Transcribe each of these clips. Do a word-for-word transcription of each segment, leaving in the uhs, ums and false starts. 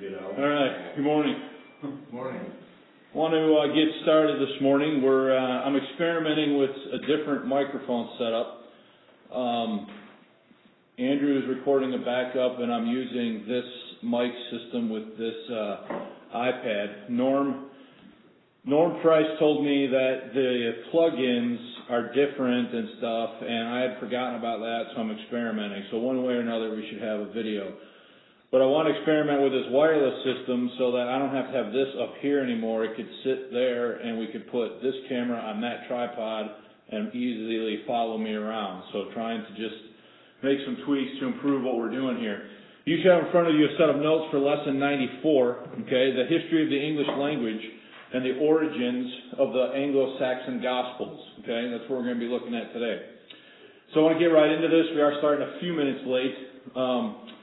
get out. All right. Good morning. Good morning. I want to uh, get started this morning. We're uh, I'm experimenting with a different microphone setup. Um, Andrew is recording a backup, and I'm using this mic system with this uh, iPad. Norm Norm Price told me that the plugins are different and stuff, and I had forgotten about that, so I'm experimenting. So one way or another, we should have a video. But I want to experiment with this wireless system so that I don't have to have this up here anymore. It could sit there, and we could put this camera on that tripod and easily follow me around. So trying to just make some tweaks to improve what we're doing here. You should have in front of you a set of notes for lesson ninety-four, okay, the history of the English language and the origins of the Anglo-Saxon Gospels, okay? That's what we're going to be looking at today. So I want to get right into this. We are starting a few minutes late. Um,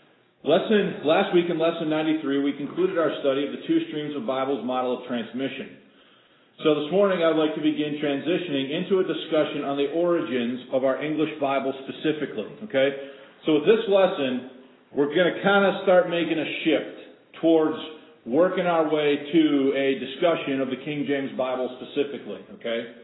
Lesson last week in lesson ninety-three, we concluded our study of the two streams of Bible's model of transmission. So this morning, I'd like to begin transitioning into a discussion on the origins of our English Bible specifically. Okay, so with this lesson, we're going to kind of start making a shift towards working our way to a discussion of the King James Bible specifically. Okay.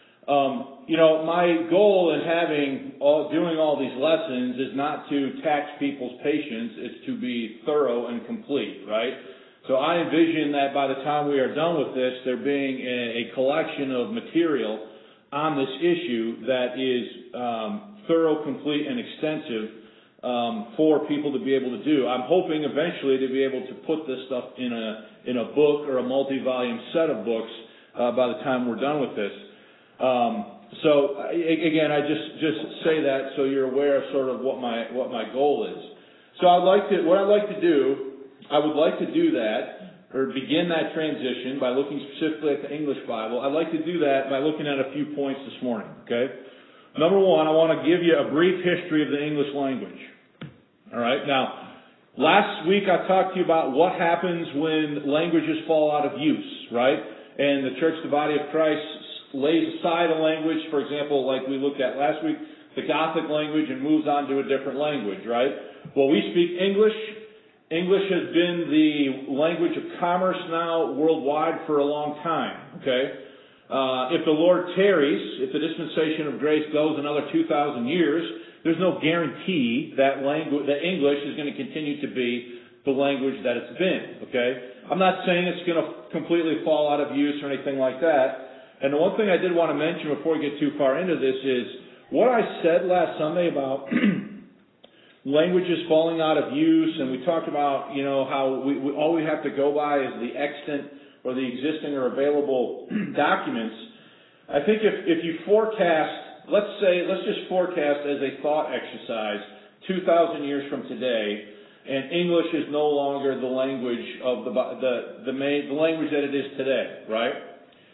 Um, you know, my goal in having all, doing all these lessons is not to tax people's patience. It's to be thorough and complete, right? So I envision that by the time we are done with this, there being a, a collection of material on this issue that is um, thorough, complete, and extensive um, for people to be able to do. I'm hoping eventually to be able to put this stuff in a in a book or a multi-volume set of books uh, by the time we're done with this. Um, so again, I just, just say that so you're aware of sort of what my what my goal is. So I'd like to what I'd like to do, I would like to do that or begin that transition by looking specifically at the English Bible. I'd like to do that by looking at a few points this morning. Okay, number one, I want to give you a brief history of the English language. All right, now last week I talked to you about what happens when languages fall out of use, right? And the church, the body of Christ, lays aside a language, for example, like we looked at last week, the Gothic language, and moves on to a different language, right? Well, we speak English. English has been the language of commerce now worldwide for a long time, okay? Uh, if the Lord tarries, if the dispensation of grace goes another two thousand years, there's no guarantee that language, that English is going to continue to be the language that it's been, okay? I'm not saying it's going to completely fall out of use or anything like that. And the one thing I did want to mention before we get too far into this is what I said last Sunday about languages falling out of use, and we talked about, you know, how we, we, all we have to go by is the extant or the existing or available documents. I think if, if you forecast, let's say, let's just forecast as a thought exercise two thousand years from today, and English is no longer the language of the the the, main, the language that it is today, right?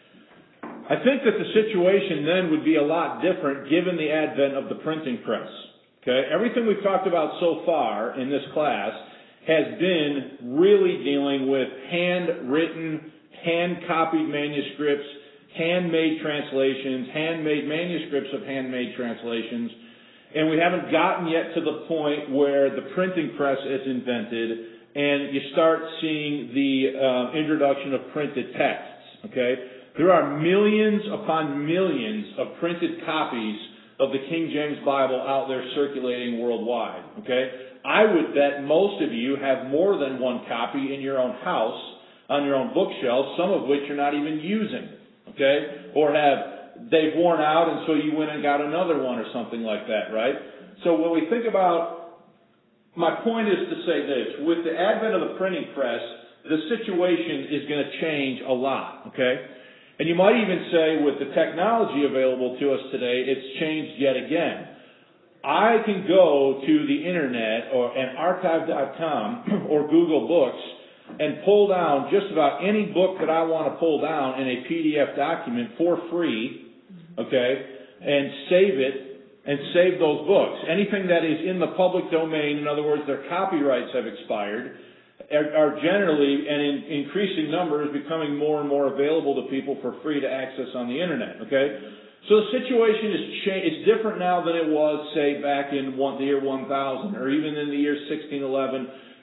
I think that the situation then would be a lot different given the advent of the printing press. Okay, everything we've talked about so far in this class has been really dealing with handwritten, hand-copied manuscripts, handmade translations, handmade manuscripts of handmade translations, and we haven't gotten yet to the point where the printing press is invented and you start seeing the uh, introduction of printed texts. Okay. There are millions upon millions of printed copies of the King James Bible out there circulating worldwide, okay? I would bet most of you have more than one copy in your own house, on your own bookshelf, some of which you're not even using, okay? Or have, they've worn out and so you went and got another one or something like that, right? So when we think about, my point is to say this, with the advent of the printing press, the situation is going to change a lot, okay? And you might even say with the technology available to us today, it's changed yet again. I can go to the internet or and archive dot com or Google Books and pull down just about any book that I want to pull down in a P D F document for free, okay, and save it and save those books. Anything that is in the public domain, in other words, their copyrights have expired, are generally, and in increasing numbers, becoming more and more available to people for free to access on the internet, okay? So the situation is cha- it's different now than it was, say, back in one, the year one thousand, or even in the year sixteen eleven,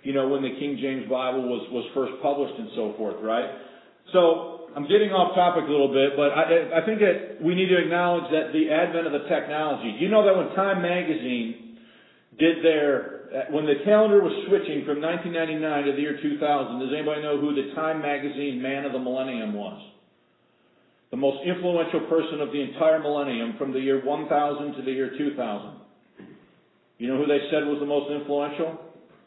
you know, when the King James Bible was, was first published and so forth, right? So, I'm getting off topic a little bit, but I, I think that we need to acknowledge that the advent of the technology. You know that when Time Magazine did their, when the calendar was switching from nineteen ninety-nine to the year two thousand, does anybody know who the Time Magazine Man of the Millennium was? The most influential person of the entire millennium from the year one thousand to the year two thousand. You know who they said was the most influential?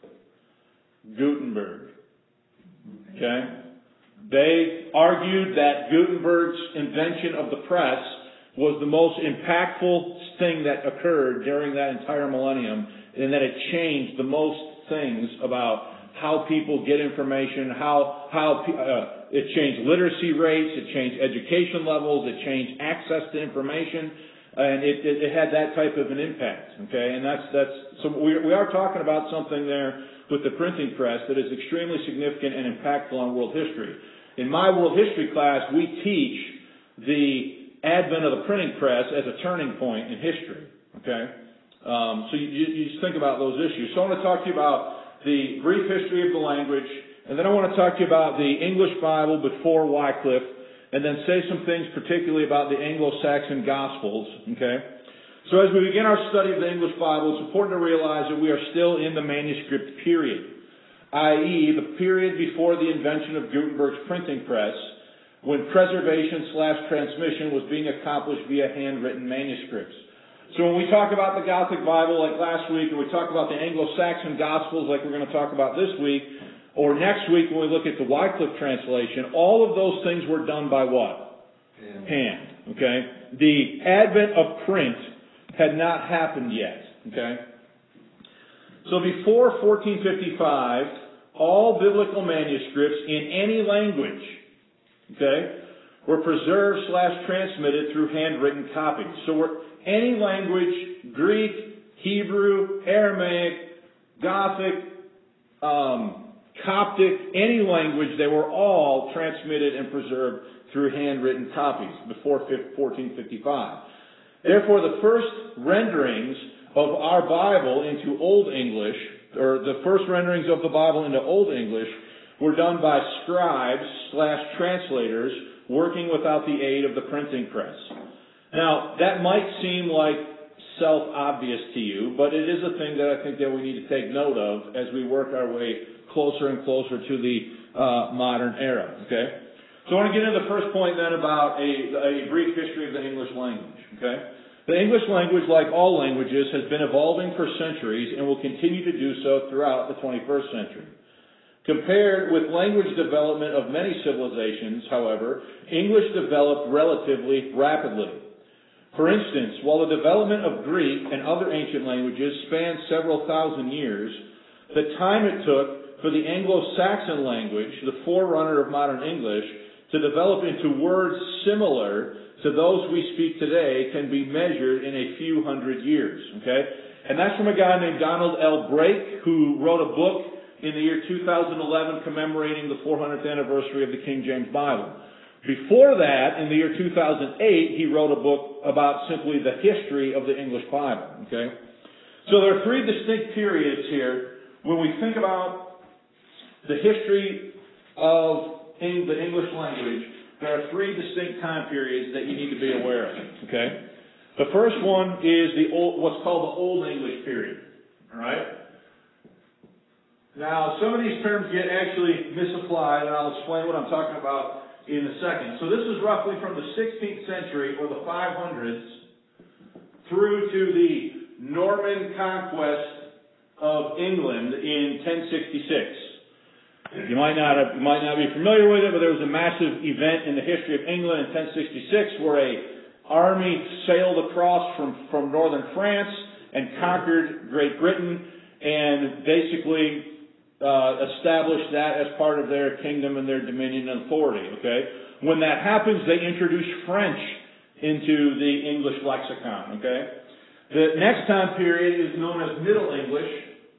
Gutenberg. Okay? They argued that Gutenberg's invention of the press was the most impactful thing that occurred during that entire millennium, and that it changed the most things about how people get information, how how uh, it changed literacy rates, it changed education levels, it changed access to information, and it, it, it had that type of an impact. Okay, and that's that's so we we are talking about something there with the printing press that is extremely significant and impactful on world history. In my world history class, we teach the advent of the printing press as a turning point in history. Okay, um, so you, you just think about those issues. So I want to talk to you about the brief history of the language, and then I want to talk to you about the English Bible before Wycliffe, and then say some things particularly about the Anglo-Saxon Gospels. Okay, so as we begin our study of the English Bible, it's important to realize that we are still in the manuscript period, that is the period before the invention of Gutenberg's printing press, when preservation slash transmission was being accomplished via handwritten manuscripts. So when we talk about the Gothic Bible like last week, or we talk about the Anglo-Saxon Gospels like we're going to talk about this week, or next week when we look at the Wycliffe translation, all of those things were done by what? Hand. Hand. Okay? The advent of print had not happened yet. Okay? So before fourteen fifty-five, all biblical manuscripts in any language, okay, were preserved slash transmitted through handwritten copies. So we're, any language, Greek, Hebrew, Aramaic, Gothic, um, Coptic, any language, they were all transmitted and preserved through handwritten copies before fourteen fifty-five. Therefore, the first renderings of our Bible into Old English, or the first renderings of the Bible into Old English, were done by scribes slash translators working without the aid of the printing press. Now, that might seem like self-obvious to you, but it is a thing that I think that we need to take note of as we work our way closer and closer to the uh, modern era. Okay? So I want to get into the first point then about a, a brief history of the English language. Okay? The English language, like all languages, has been evolving for centuries and will continue to do so throughout the twenty-first century. Compared with language development of many civilizations, however, English developed relatively rapidly. For instance, while the development of Greek and other ancient languages spanned several thousand years, the time it took for the Anglo-Saxon language, the forerunner of modern English, to develop into words similar to those we speak today can be measured in a few hundred years. Okay? And that's from a guy named Donald L. Brake, who wrote a book in the year two thousand eleven commemorating the four hundredth anniversary of the King James Bible. Before that, in the year two thousand eight, he wrote a book about simply the history of the English Bible. Okay? So there are three distinct periods here when we think about the history of the English language. There are three distinct time periods that you need to be aware of. Okay? The first one is the old, what's called the Old English period. All right? Now, some of these terms get actually misapplied, and I'll explain what I'm talking about in a second. So this is roughly from the sixteenth century, or the five hundreds, through to the Norman conquest of England in ten sixty-six. You might not have, you might not be familiar with it, but there was a massive event in the history of England in ten sixty-six where a army sailed across from, from northern France and conquered Great Britain and basically Uh, established that as part of their kingdom and their dominion and authority. Okay, when that happens, they introduce French into the English lexicon. Okay, the next time period is known as Middle English,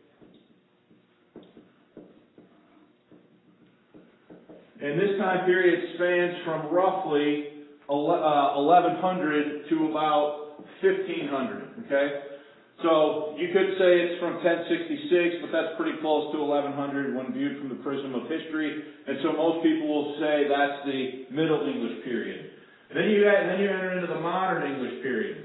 and this time period spans from roughly eleven hundred to about fifteen hundred. Okay. So you could say it's from ten sixty-six, but that's pretty close to eleven hundred when viewed from the prism of history. And so most people will say that's the Middle English period. Then you then you enter into the modern English period.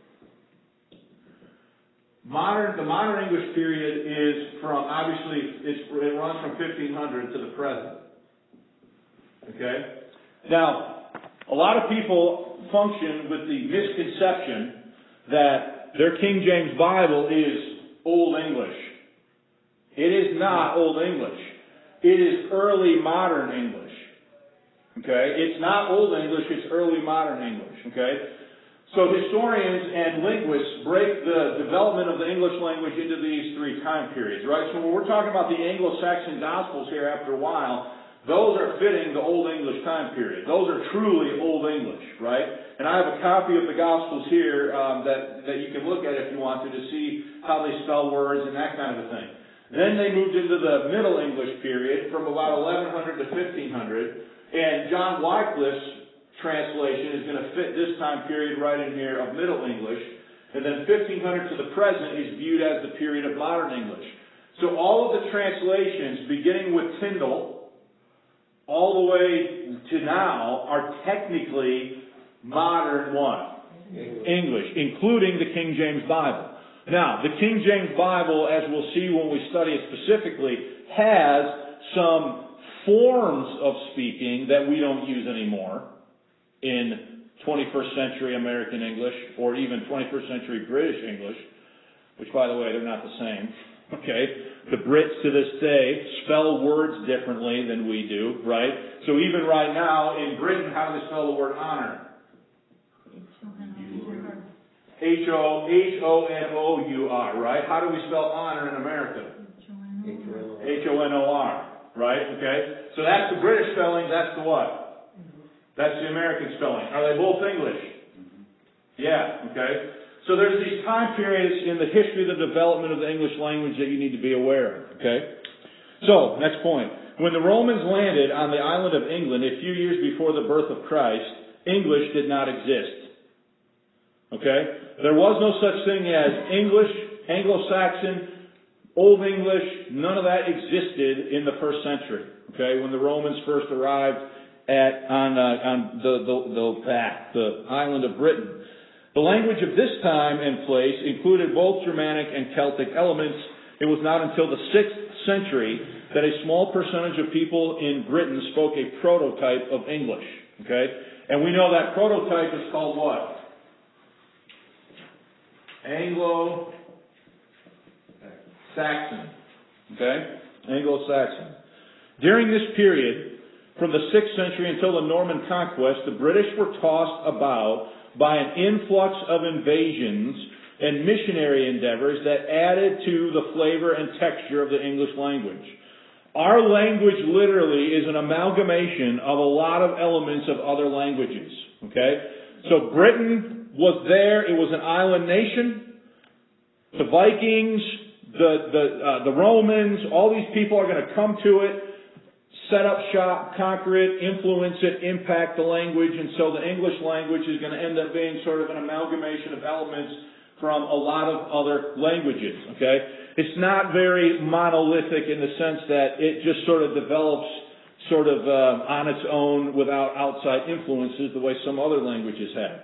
Modern the modern English period is from obviously it's, it runs from fifteen hundred to the present. Okay? Now, a lot of people function with the misconception that their King James Bible is Old English. It is not Old English. It is early modern English. Okay? It's not Old English, it's early modern English. Okay? So historians and linguists break the development of the English language into these three time periods, right? So when we're talking about the Anglo-Saxon Gospels here after a while, those are fitting the Old English time period. Those are truly Old English, right? And I have a copy of the Gospels here um, that, that you can look at if you want to, to see how they spell words and that kind of a thing. Then they moved into the Middle English period from about eleven hundred to fifteen hundred, and John Wycliffe's translation is going to fit this time period right in here of Middle English, and then fifteen hundred to the present is viewed as the period of Modern English. So all of the translations, beginning with Tyndale, all the way to now, are technically modern what? English. English, including the King James Bible. Now, the King James Bible, as we'll see when we study it specifically, has some forms of speaking that we don't use anymore in twenty-first century American English or even twenty-first century British English, which, by the way, they're not the same. Okay? The Brits to this day spell words differently than we do, right? So even right now in Britain, how do they spell the word honor? H O H O N O U R, right? How do we spell honor in America? H O N O R, right? Okay? So that's the British spelling, that's the what? That's the American spelling. Are they both English? Yeah, okay? So there's these time periods in the history of the development of the English language that you need to be aware of, okay? So, next point. When the Romans landed on the island of England a few years before the birth of Christ, English did not exist. Okay? There was no such thing as English, Anglo-Saxon, Old English. None of that existed in the first century, okay, when the Romans first arrived at on, uh, on the, the, the, the, the island of Britain. The language of this time and place included both Germanic and Celtic elements. It was not until the sixth century that a small percentage of people in Britain spoke a prototype of English. Okay? And we know that prototype is called what? Anglo-Saxon. Okay? Anglo-Saxon. During this period, from the sixth century until the Norman conquest, the British were tossed about by an influx of invasions and missionary endeavors that added to the flavor and texture of the English language. Our language literally is an amalgamation of a lot of elements of other languages. Okay? So Britain was there, it was an island nation. The Vikings, the, the, uh, the Romans, all these people are going to come to it, set up shop, conquer it, influence it, impact the language, and so the English language is going to end up being sort of an amalgamation of elements from a lot of other languages, okay? It's not very monolithic in the sense that it just sort of develops sort of uh, on its own without outside influences the way some other languages have.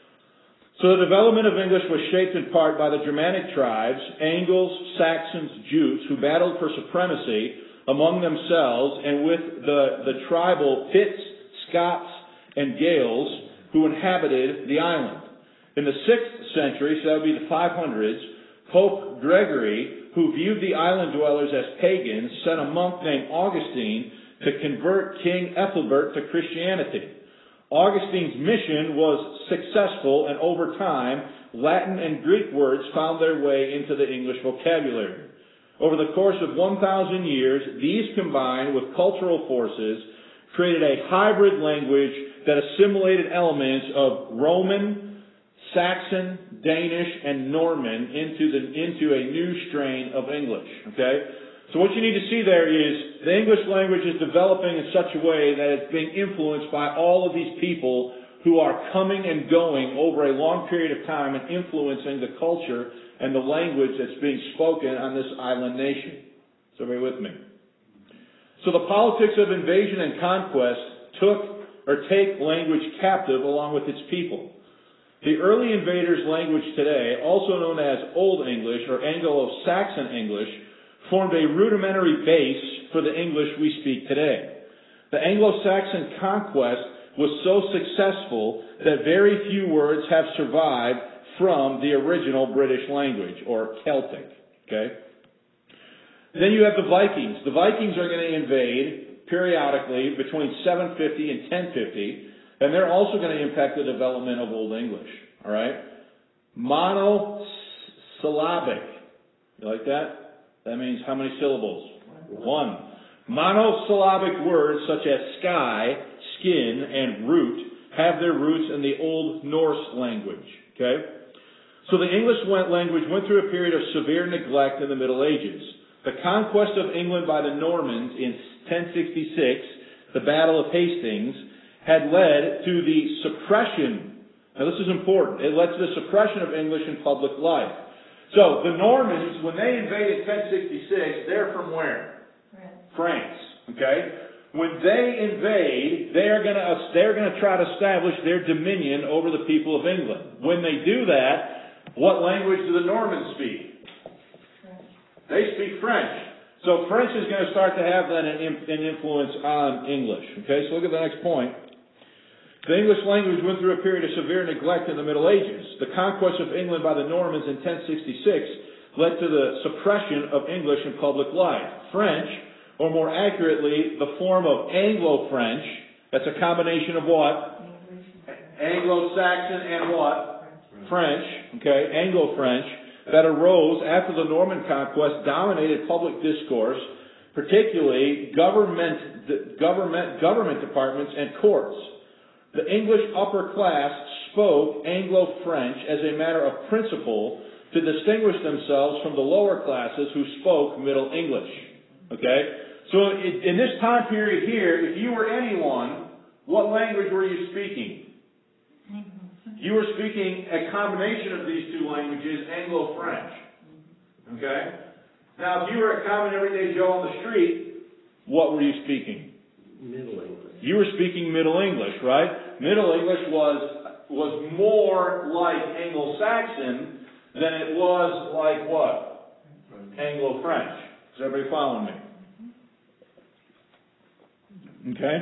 So the development of English was shaped in part by the Germanic tribes, Angles, Saxons, Jutes, who battled for supremacy among themselves and with the, the tribal Picts, Scots, and Gaels who inhabited the island. In the sixth century, so that would be the five hundreds, Pope Gregory, who viewed the island dwellers as pagans, sent a monk named Augustine to convert King Ethelbert to Christianity. Augustine's mission was successful, and over time, Latin and Greek words found their way into the English vocabulary. Over the course of one thousand years, these combined with cultural forces created a hybrid language that assimilated elements of Roman, Saxon, Danish, and Norman into the into a new strain of English. Okay? So what you need to see there is the English language is developing in such a way that it's being influenced by all of these people who are coming and going over a long period of time and influencing the culture and the language that's being spoken on this island nation. So everybody with me? So the politics of invasion and conquest took or take language captive along with its people. The early invaders' language today, also known as Old English or Anglo-Saxon English, formed a rudimentary base for the English we speak today. The Anglo-Saxon conquest was so successful that very few words have survived from the original British language, or Celtic. Okay? Then you have the Vikings. The Vikings are going to invade periodically between seven fifty and ten fifty, and they're also going to impact the development of Old English. All right? Monosyllabic. You like that? That means how many syllables? One. Monosyllabic words such as sky, skin, and root have their roots in the Old Norse language. Okay? So the English language went through a period of severe neglect in the Middle Ages. The conquest of England by the Normans in ten sixty-six, the Battle of Hastings, had led to the suppression. Now this is important. It led to the suppression of English in public life. So the Normans, when they invaded ten sixty-six, they're from where? France. Okay? When they invade, they're going to they're going to try to establish their dominion over the people of England. When they do that, what language do the Normans speak? French. They speak French. So French is going to start to have that an influence on English. Okay? So look at the next point. The English language went through a period of severe neglect in the Middle Ages. The conquest of England by the Normans in ten sixty-six led to the suppression of English in public life. French, or more accurately, the form of Anglo-French, that's a combination of what? Anglo-Saxon and what? French, okay, Anglo-French, that arose after the Norman conquest dominated public discourse, particularly government, government, government departments and courts. The English upper class spoke Anglo-French as a matter of principle to distinguish themselves from the lower classes who spoke Middle English. Okay? So in this time period here, if you were anyone, what language were you speaking? You were speaking a combination of these two languages, Anglo-French. Okay? Now, if you were a common everyday Joe on the street, what were you speaking? Middle English. You were speaking Middle English, right? Middle English was was more like Anglo-Saxon than it was like what? Anglo-French. Is everybody following me? Okay?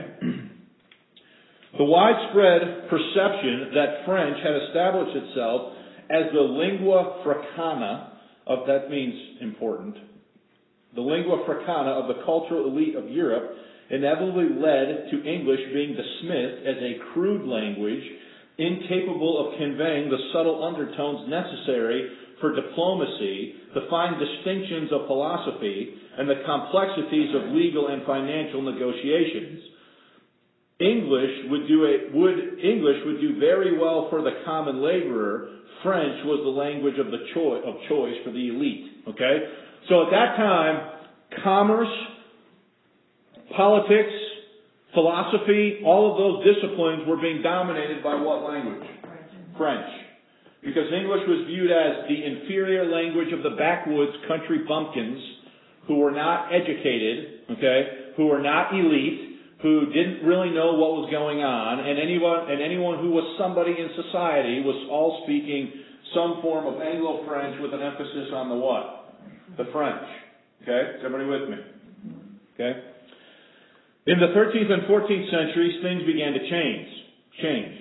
The widespread perception that French had established itself as the lingua francana of, that means important, the lingua francana of the cultural elite of Europe inevitably led to English being dismissed as a crude language incapable of conveying the subtle undertones necessary for diplomacy, the fine distinctions of philosophy, and the complexities of legal and financial negotiations. English would do a, would English would do very well for the common laborer. French was the language of the choice of choice for the elite. Okay, so at that time, commerce, politics, philosophy, all of those disciplines were being dominated by what language? French. Because English was viewed as the inferior language of the backwoods country bumpkins who were not educated, okay, who were not elite, who didn't really know what was going on, and anyone and anyone who was somebody in society was all speaking some form of Anglo-French with an emphasis on the what? The French. Okay? Is everybody with me? Okay? In the thirteenth and fourteenth centuries, things began to change. Change.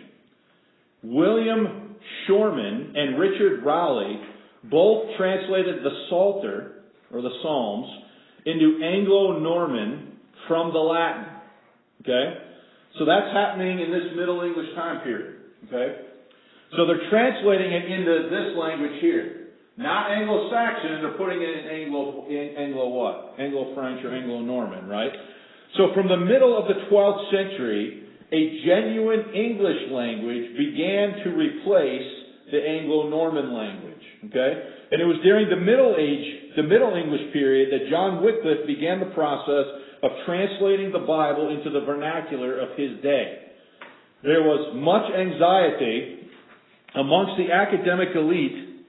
William Shorman and Richard Rowley both translated the Psalter, or the Psalms, into Anglo-Norman from the Latin. Okay? So that's happening in this Middle English time period. Okay? So they're translating it into this language here. Not Anglo-Saxon, they're putting it in Anglo, in Anglo what? Anglo-French or Anglo-Norman, right? So from the middle of the twelfth century, a genuine English language began to replace the Anglo-Norman language. Okay? And it was during the Middle Age, the Middle English period, that John Wycliffe began the process of translating the Bible into the vernacular of his day. There was much anxiety amongst the academic elite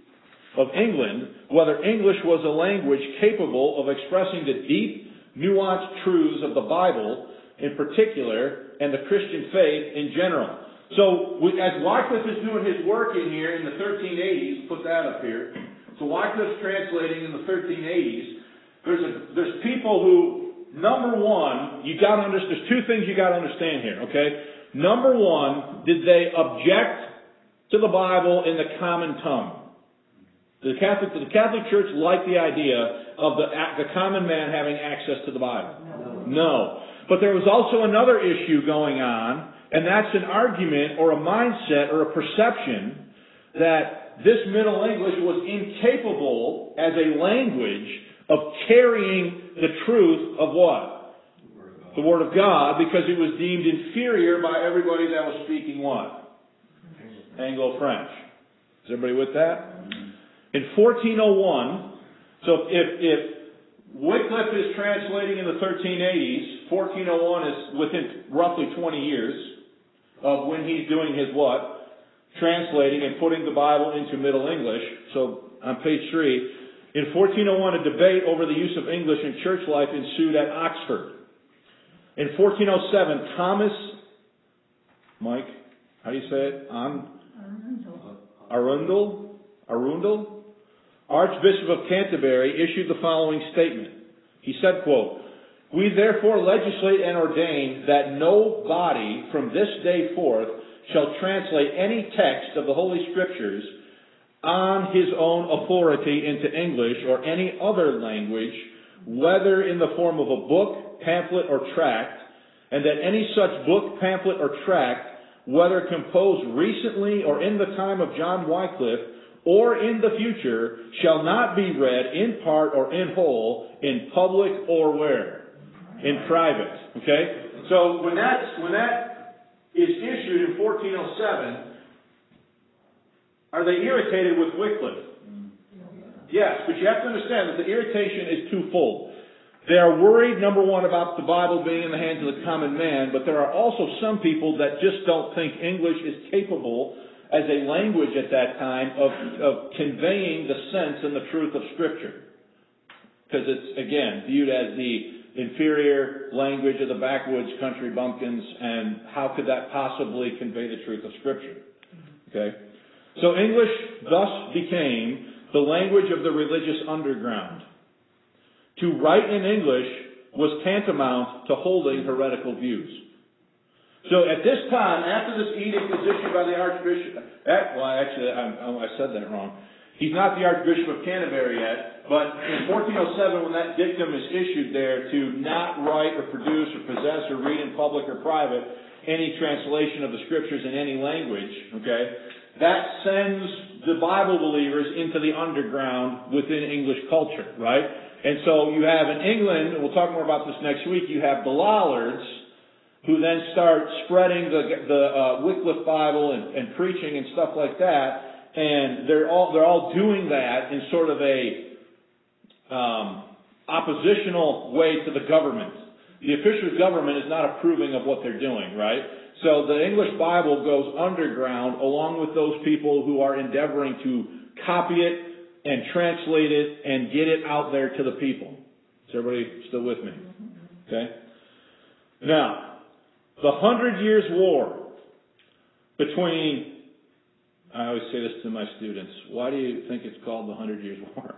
of England whether English was a language capable of expressing the deep, nuanced truths of the Bible in particular and the Christian faith in general. So we, as Wycliffe is doing his work in here in the thirteen eighties, put that up here. So Wycliffe's translating in the thirteen eighties. There's a, there's people who, number one, you got to understand. There's two things you got to understand here. Okay. Number one, did they object to the Bible in the common tongue? The Catholic, the Catholic Church liked the idea of the, the common man having access to the Bible. No. no. But there was also another issue going on, and that's an argument or a mindset or a perception that this Middle English was incapable as a language of carrying the truth of what? The Word of God, because it was deemed inferior by everybody that was speaking what? Anglo-French. Is everybody with that? In fourteen oh one, so if, if Wycliffe is translating in the thirteen eighties, fourteen oh one is within roughly twenty years of when he's doing his what? Translating and putting the Bible into Middle English. So on page three, in fourteen oh one, a debate over the use of English in church life ensued at Oxford. In fourteen oh seven, Thomas, Mike, how do you say it? An, Arundel, Arundel, Archbishop of Canterbury, issued the following statement. He said, quote, "We therefore legislate and ordain that no body from this day forth shall translate any text of the Holy Scriptures on his own authority into English or any other language, whether in the form of a book, pamphlet, or tract, and that any such book, pamphlet, or tract, whether composed recently or in the time of John Wycliffe, or in the future, shall not be read in part or in whole, in public or where? In private." Okay? So when that, when that is issued in fourteen oh seven, are they irritated with Wycliffe? Yes, but you have to understand that the irritation is twofold. They are worried, number one, about the Bible being in the hands of the common man, but there are also some people that just don't think English is capable as a language at that time of, of conveying the sense and the truth of Scripture. Because it's, again, viewed as the inferior language of the backwoods country bumpkins, and how could that possibly convey the truth of Scripture? Okay? So English thus became the language of the religious underground. To write in English was tantamount to holding heretical views. So at this time, after this edict is issued by the Archbishop, well, actually, I, I said that wrong. He's not the Archbishop of Canterbury yet, but in fourteen oh seven, when that dictum is issued there to not write or produce or possess or read in public or private any translation of the Scriptures in any language, okay, that sends the Bible believers into the underground within English culture, right? And so you have in England, and we'll talk more about this next week, you have the Lollards, who then start spreading the, the uh, Wycliffe Bible and, and preaching and stuff like that, and they're all they're all doing that in sort of a um, oppositional way to the government. The official government is not approving of what they're doing, right? So the English Bible goes underground along with those people who are endeavoring to copy it and translate it and get it out there to the people. Is everybody still with me? Okay? Now, the Hundred Years' War between, I always say this to my students, why do you think it's called the Hundred Years' War?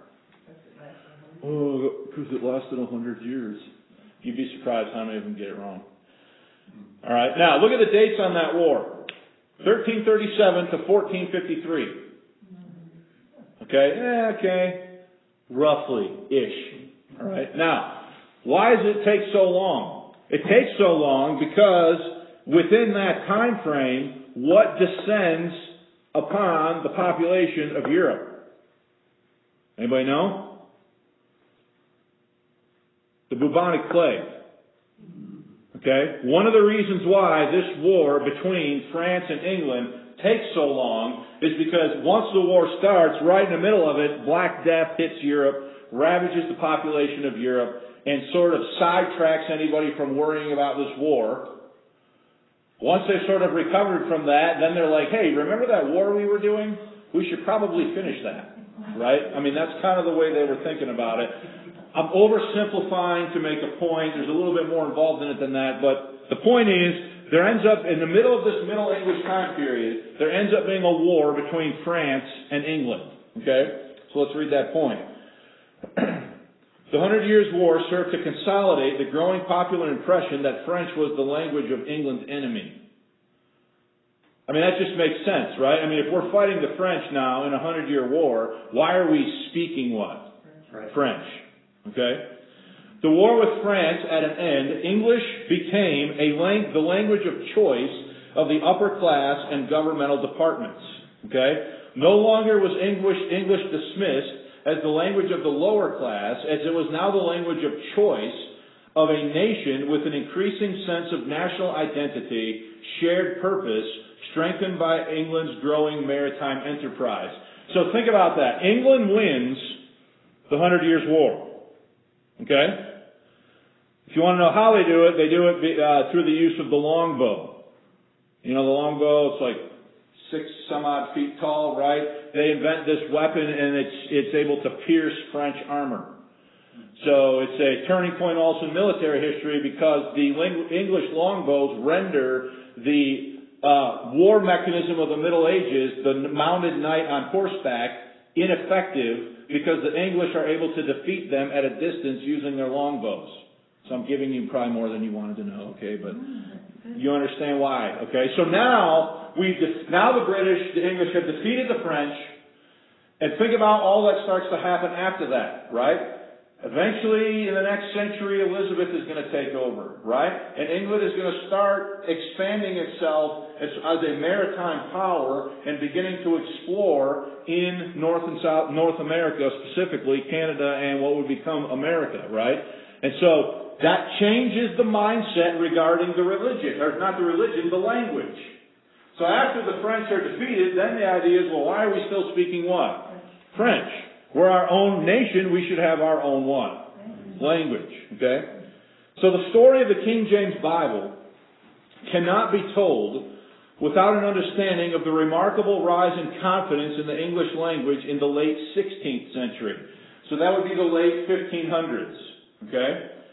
Oh, because it lasted a hundred years. You'd be surprised how many of them get it wrong. All right, now look at the dates on that war. thirteen thirty-seven to fourteen fifty-three. Okay, eh, okay, roughly-ish. All right, now, why does it take so long? It takes so long because within that time frame, what descends upon the population of Europe? Anybody know? The bubonic plague. Okay, one of the reasons why this war between France and England takes so long is because once the war starts, right in the middle of it, Black Death hits Europe, ravages the population of Europe, and sort of sidetracks anybody from worrying about this war. Once they've sort of recovered from that, then they're like, hey, remember that war we were doing? We should probably finish that. right? I mean, that's kind of the way they were thinking about it. I'm oversimplifying to make a point. There's a little bit more involved in it than that, but the point is, there ends up, in the middle of this Middle English time period, there ends up being a war between France and England. Okay? So let's read that point. The Hundred Years' War served to consolidate the growing popular impression that French was the language of England's enemy. I mean, that just makes sense, right? I mean, if we're fighting the French now in a Hundred-Year War, why are we speaking what? French. French. Okay? The war with France at an end, English became a lang- the language of choice of the upper class and governmental departments. Okay? No longer was English, English dismissed as the language of the lower class, as it was now the language of choice of a nation with an increasing sense of national identity, shared purpose, strengthened by England's growing maritime enterprise. So think about that. England wins the Hundred Years' War. Okay? If you want to know how they do it, they do it uh, through the use of the longbow. You know, the longbow, it's like six some odd feet tall, right? They invent this weapon and it's it's able to pierce French armor. So it's a turning point also in military history because the English longbows render the uh, war mechanism of the Middle Ages, the mounted knight on horseback, ineffective because the English are able to defeat them at a distance using their longbows. So I'm giving you probably more than you wanted to know, okay? But you understand why, okay? So now we now the British, the English have defeated the French, and think about all that starts to happen after that, right? Eventually, in the next century, Elizabeth is going to take over, right? And England is going to start expanding itself as, as a maritime power and beginning to explore in North and South North America, specifically Canada and what would become America, right? And so that changes the mindset regarding the religion, or not the religion, the language. So after the French are defeated, then the idea is, well, why are we still speaking what? French. We're our own nation, we should have our own what? Language. Okay? So the story of the King James Bible cannot be told without an understanding of the remarkable rise in confidence in the English language in the late sixteenth century. So that would be the late fifteen hundreds. Okay?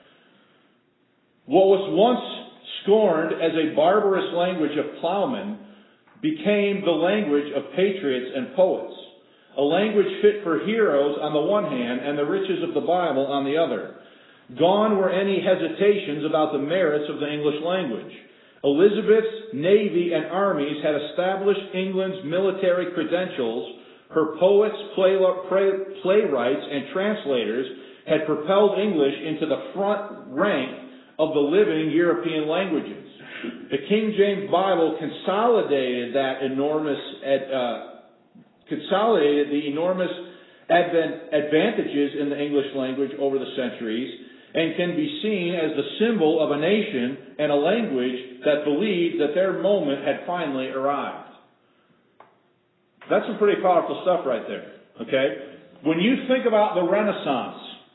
What was once scorned as a barbarous language of plowmen became the language of patriots and poets. A language fit for heroes on the one hand and the riches of the Bible on the other. Gone were any hesitations about the merits of the English language. Elizabeth's navy and armies had established England's military credentials. Her poets, play, play, playwrights, and translators had propelled English into the front rank of the living European languages. The King James Bible consolidated that enormous uh, consolidated the enormous advantages in the English language over the centuries and can be seen as the symbol of a nation and a language that believed that their moment had finally arrived. That's some pretty powerful stuff right there. Okay? When you think about the Renaissance,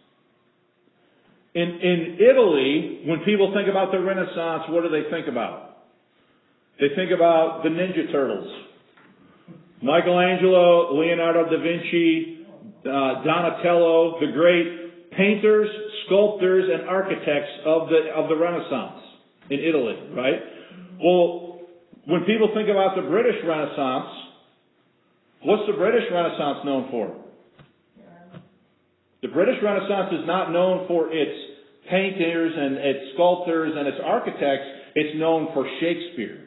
in, in Italy, when people think about the Renaissance, what do they think about? They think about the Ninja Turtles. Michelangelo, Leonardo da Vinci, uh, Donatello, the great painters, sculptors, and architects of the of the Renaissance in Italy, right? Well, when people think about the British Renaissance, what's the British Renaissance known for? The British Renaissance is not known for its painters and its sculptors and its architects. It's known for Shakespeare.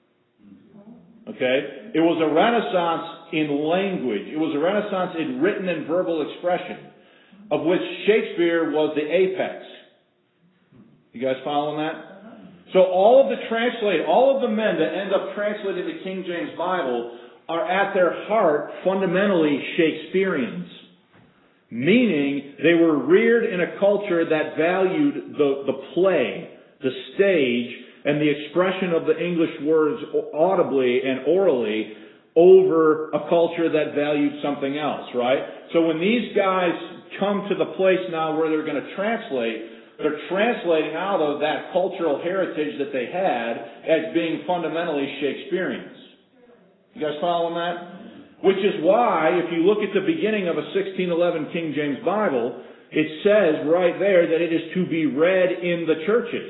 Okay? It was a renaissance in language. It was a renaissance in written and verbal expression, of which Shakespeare was the apex. You guys following that? So all of the translate, all of the men that end up translating the King James Bible are at their heart fundamentally Shakespeareans. Meaning they were reared in a culture that valued the, the play, the stage, and the expression of the English words audibly and orally over a culture that valued something else, right? So when these guys come to the place now where they're going to translate, they're translating out of that cultural heritage that they had as being fundamentally Shakespeareans. You guys following that? Which is why, if you look at the beginning of a sixteen eleven King James Bible, it says right there that it is to be read in the churches.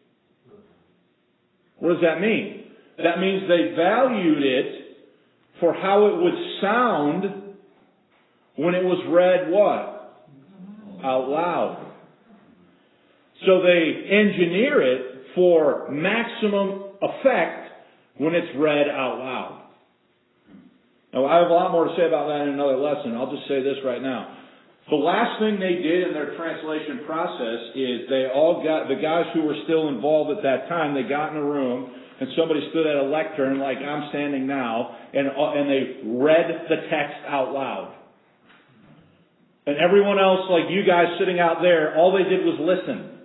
What does that mean? That means they valued it for how it would sound when it was read what? Out loud. So they engineer it for maximum effect when it's read out loud. Now, I have a lot more to say about that in another lesson. I'll just say this right now. The last thing they did in their translation process is they all got, the guys who were still involved at that time, they got in a room and somebody stood at a lectern like I'm standing now and, and they read the text out loud. And everyone else, like you guys sitting out there, all they did was listen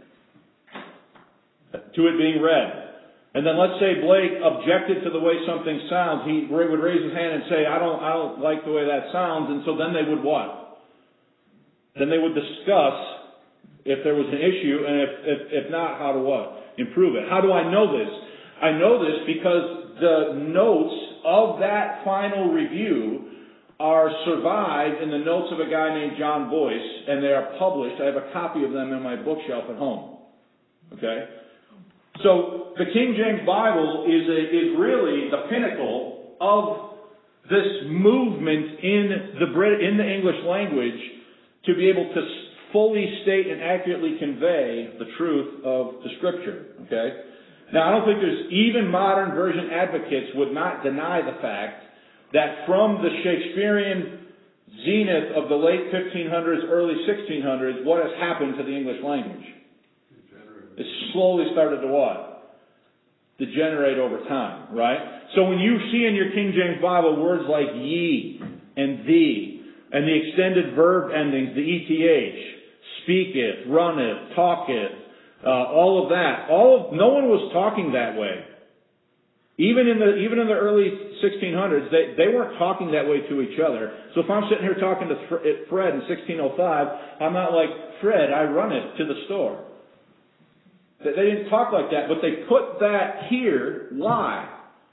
to it being read. And then let's say Blake objected to the way something sounds. He would raise his hand and say, I don't, I don't like the way that sounds. And so then they would what? Then they would discuss if there was an issue and if, if, if not, how to what? Improve it. How do I know this? I know this because the notes of that final review are survived in the notes of a guy named John Boyce, and they are published. I have a copy of them in my bookshelf at home. Okay? So the King James Bible is a, is really the pinnacle of this movement in the Brit, in the English language to be able to fully state and accurately convey the truth of the Scripture. Okay. Now, I don't think there's even modern version advocates would not deny the fact that from the Shakespearean zenith of the late fifteen hundreds, early sixteen hundreds, what has happened to the English language? It slowly started to what? Degenerate over time, right? So when you see in your King James Bible words like ye and thee, and the extended verb endings, the eth, speaketh, runneth, talketh, uh, all of that, all of, no one was talking that way. Even in the even in the early sixteen hundreds, they, they weren't talking that way to each other. So if I'm sitting here talking to Fred in sixteen oh five, I'm not like, Fred, I runneth to the store. They didn't talk like that, but they put that here. Why?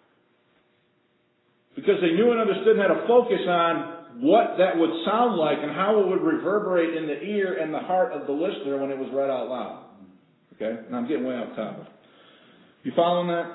Because they knew and understood how to focus on what that would sound like and how it would reverberate in the ear and the heart of the listener when it was read out loud. Okay? Now I'm getting way off topic. You following that?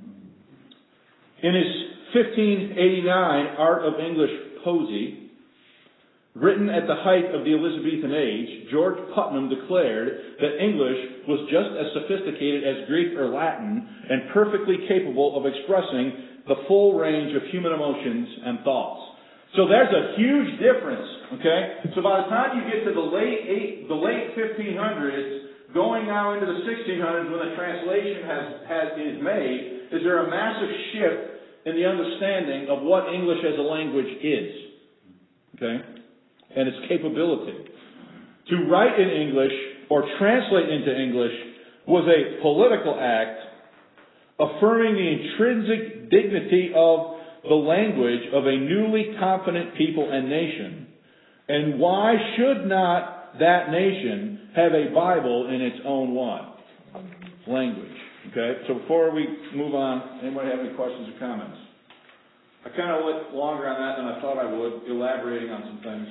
In his fifteen eighty-nine Art of English Poesy, written at the height of the Elizabethan age, George Putnam declared that English was just as sophisticated as Greek or Latin and perfectly capable of expressing the full range of human emotions and thoughts. So there's a huge difference, okay? So by the time you get to the late eight, the late fifteen hundreds, going now into the sixteen hundreds when the translation has, has is made, is there a massive shift in the understanding of what English as a language is, okay? And its capability. To write in English or translate into English was a political act affirming the intrinsic dignity of the language of a newly confident people and nation. And why should not that nation have a Bible in its own what? Language. Okay, so before we move on, anybody have any questions or comments? I kind of went longer on that than I thought I would, elaborating on some things.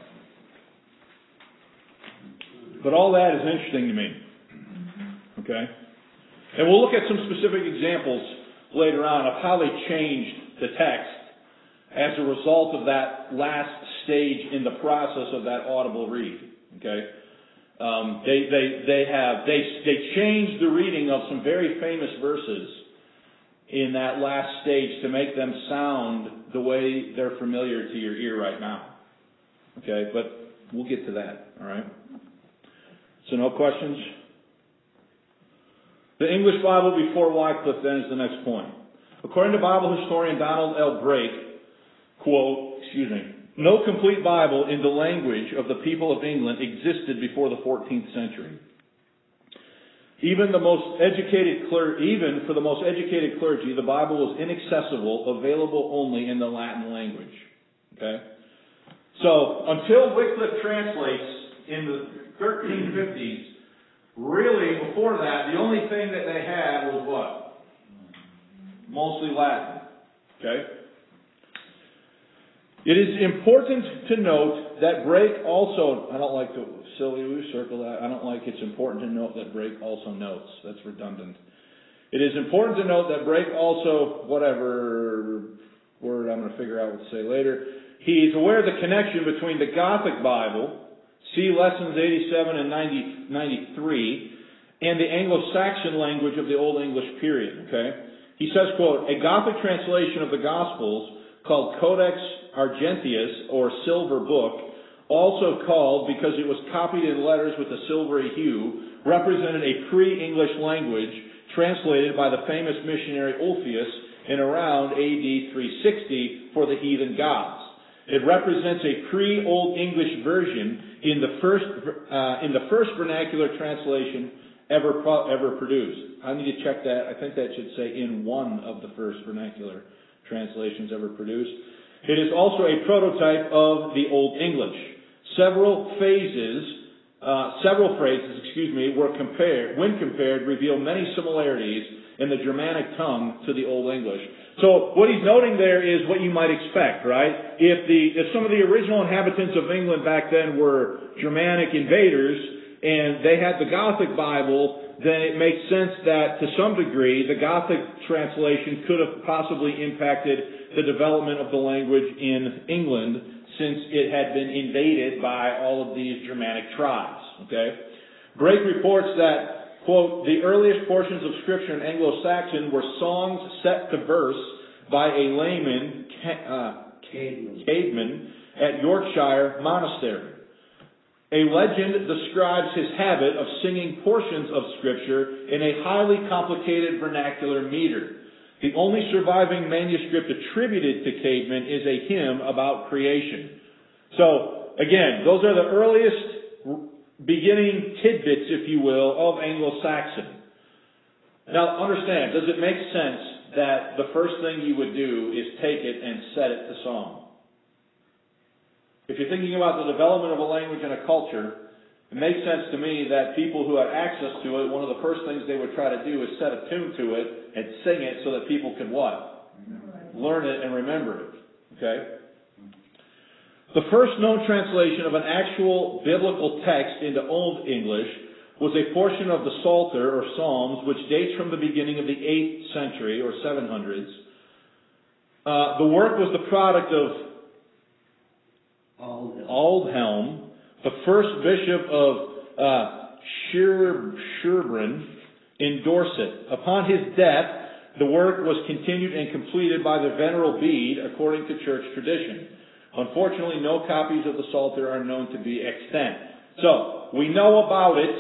But all that is interesting to me. Okay? And we'll look at some specific examples later on of how they changed the text as a result of that last stage in the process of that audible read. Okay? Um, they, they, they have, they, they changed the reading of some very famous verses in that last stage to make them sound the way they're familiar to your ear right now. Okay? But we'll get to that. All right? So no questions? The English Bible before Wycliffe then is the next point. According to Bible historian Donald L. Brake, quote, excuse me, no complete Bible in the language of the people of England existed before the fourteenth century. Even the most educated cler- even for the most educated clergy, the Bible was inaccessible, available only in the Latin language. Okay? So until Wycliffe translates in the thirteen fifties, really before that, the only thing that they had was what? Mostly Latin. Okay? It is important to note that Brake also, I don't like to, silly, we circle that, I don't like it's important to note that Brake also notes. That's redundant. It is important to note that Brake also, whatever word I'm going to figure out what to say later, he is aware of the connection between the Gothic Bible, see lessons eighty-seven and ninety, ninety-three, and the Anglo-Saxon language of the Old English period. Okay, he says, quote, a Gothic translation of the Gospels called Codex Argentius, or Silver Book, also called, because it was copied in letters with a silvery hue, represented a pre-English language translated by the famous missionary Ulfius in around A D three sixty for the heathen gods. It represents a pre-Old English version in the first uh, in the first vernacular translation ever pro- ever produced. I need to check that. I think that should say in one of the first vernacular translations ever produced. It is also a prototype of the Old English. Several phases, uh, several phrases, excuse me, were compared, when compared, reveal many similarities in the Germanic tongue to the Old English. So what he's noting there is what you might expect, right? If the if some of the original inhabitants of England back then were Germanic invaders and they had the Gothic Bible, then it makes sense that to some degree the Gothic translation could have possibly impacted the development of the language in England, since it had been invaded by all of these Germanic tribes. Okay? Brake reports that, quote, the earliest portions of Scripture in Anglo-Saxon were songs set to verse by a layman, uh, Caedmon, at Yorkshire Monastery. A legend describes his habit of singing portions of Scripture in a highly complicated vernacular meter. The only surviving manuscript attributed to Caedmon is a hymn about creation. So, again, those are the earliest beginning tidbits, if you will, of Anglo-Saxon. Now, understand, does it make sense that the first thing you would do is take it and set it to song? If you're thinking about the development of a language and a culture, it makes sense to me that people who had access to it, one of the first things they would try to do is set a tune to it and sing it so that people could what? Learn it and remember it. Okay? The first known translation of an actual biblical text into Old English was a portion of the Psalter or Psalms, which dates from the beginning of the eighth century or seven hundreds. Uh, the work was the product of Aldhelm. Aldhelm, the first bishop of uh, Sherborne in Dorset. Upon his death, the work was continued and completed by the Venerable Bede according to church tradition. Unfortunately, no copies of the Psalter are known to be extant. So, we know about it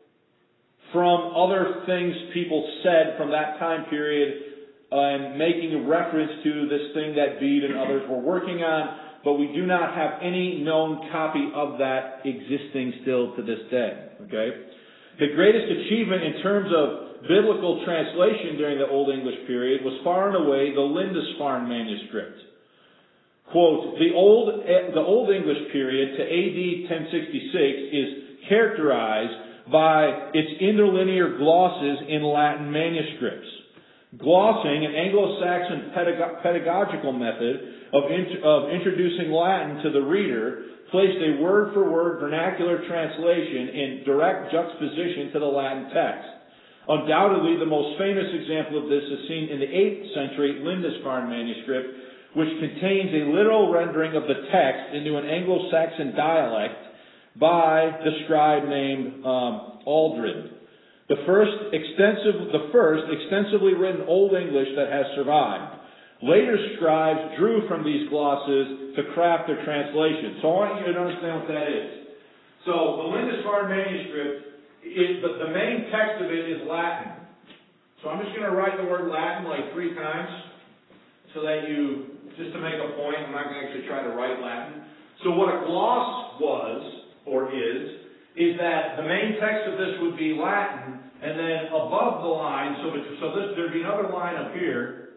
from other things people said from that time period uh, and making a reference to this thing that Bede and others were working on. But we do not have any known copy of that existing still to this day. Okay? The greatest achievement in terms of biblical translation during the Old English period was far and away the Lindisfarne manuscript. Quote, the Old, the Old English period to A D ten sixty-six is characterized by its interlinear glosses in Latin manuscripts. Glossing, an Anglo-Saxon pedag- pedagogical method of, int- of introducing Latin to the reader, placed a word-for-word vernacular translation in direct juxtaposition to the Latin text. Undoubtedly, the most famous example of this is seen in the eighth century Lindisfarne manuscript, which contains a literal rendering of the text into an Anglo-Saxon dialect by the scribe named um, Aldred. The first extensive, the first extensively written Old English that has survived. Later scribes drew from these glosses to craft their translation. So I want you to understand what that is. So the Lindisfarne manuscript, is, the, the main text of it is Latin. So I'm just going to write the word Latin like three times so that you, just to make a point, I'm not going to actually try to write Latin. So what a gloss was, or is, is that the main text of this would be Latin, and then above the line, so, so this, there'd be another line up here.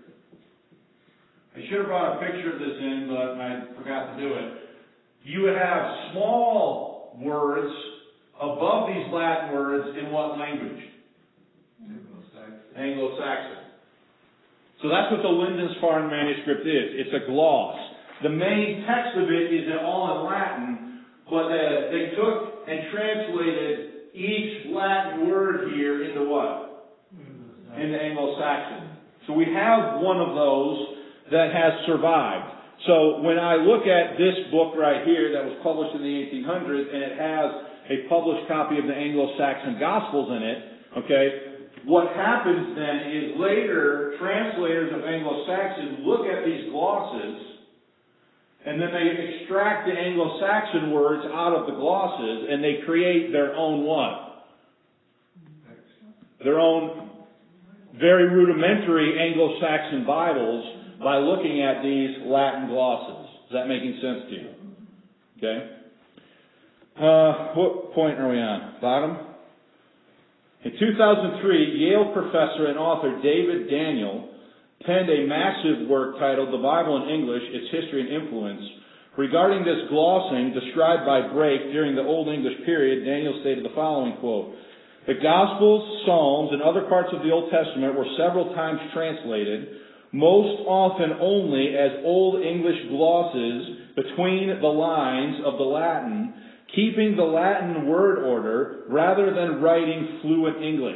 I should have brought a picture of this in, but I forgot to do it. You would have small words above these Latin words in what language? Anglo-Saxon. Anglo-Saxon. So that's what the Lindisfarne manuscript is. It's a gloss. The main text of it is all in Latin, but uh, they took and translated each Latin word here into what? Into Anglo-Saxon. So we have one of those that has survived. So when I look at this book right here that was published in the eighteen hundreds, and it has a published copy of the Anglo-Saxon Gospels in it, okay, what happens then is later translators of Anglo-Saxon look at these glosses, and then they extract the Anglo-Saxon words out of the glosses, and they create their own what? Their own very rudimentary Anglo-Saxon Bibles by looking at these Latin glosses. Is that making sense to you? Okay. Uh, what point are we on? Bottom? In two thousand three, Yale professor and author David Daniel penned a massive work titled The Bible in English, Its History and Influence. Regarding this glossing described by Brake during the Old English period, Daniel stated the following quote, "The Gospels, Psalms, and other parts of the Old Testament were several times translated, most often only as Old English glosses between the lines of the Latin, keeping the Latin word order rather than writing fluent English."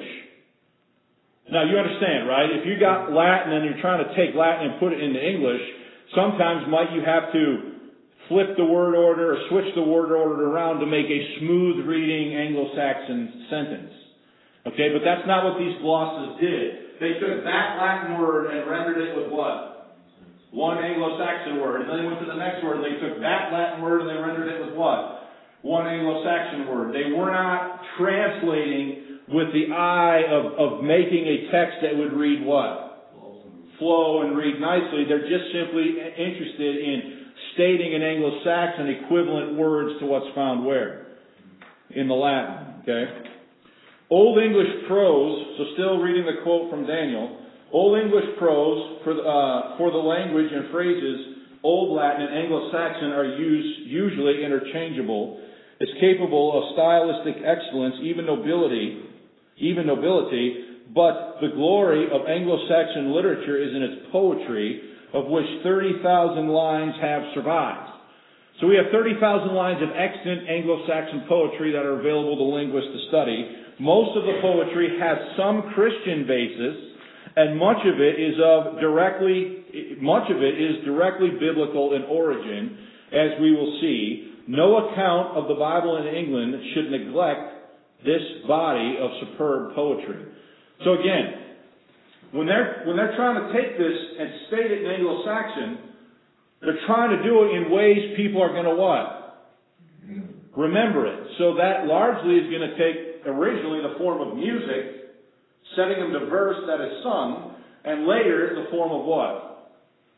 Now you understand, right? If you got Latin and you're trying to take Latin and put it into English, sometimes might you have to flip the word order or switch the word order around to make a smooth reading Anglo-Saxon sentence. Okay, but that's not what these glosses did. They took that Latin word and rendered it with what? One Anglo-Saxon word. And then they went to the next word and they took that Latin word and they rendered it with what? One Anglo-Saxon word. They were not translating with the eye of, of making a text that would read what? Flow and read nicely. They're just simply interested in stating in Anglo-Saxon equivalent words to what's found where? In the Latin. Okay? Old English prose, so still reading the quote from Daniel, Old English prose for the, uh, for the language and phrases Old Latin and Anglo-Saxon are used, usually interchangeable, is capable of stylistic excellence, even nobility, even nobility, but the glory of Anglo-Saxon literature is in its poetry, of which thirty thousand lines have survived. So we have thirty thousand lines of extant Anglo-Saxon poetry that are available to linguists to study. Most of the poetry has some Christian basis, and much of it is of directly, much of it is directly biblical in origin, as we will see. No account of the Bible in England should neglect this body of superb poetry. So again, when they're when they're trying to take this and state it in Anglo-Saxon, they're trying to do it in ways people are going to what? Remember it. So that largely is going to take originally the form of music, setting them to verse that is sung, and later the form of what?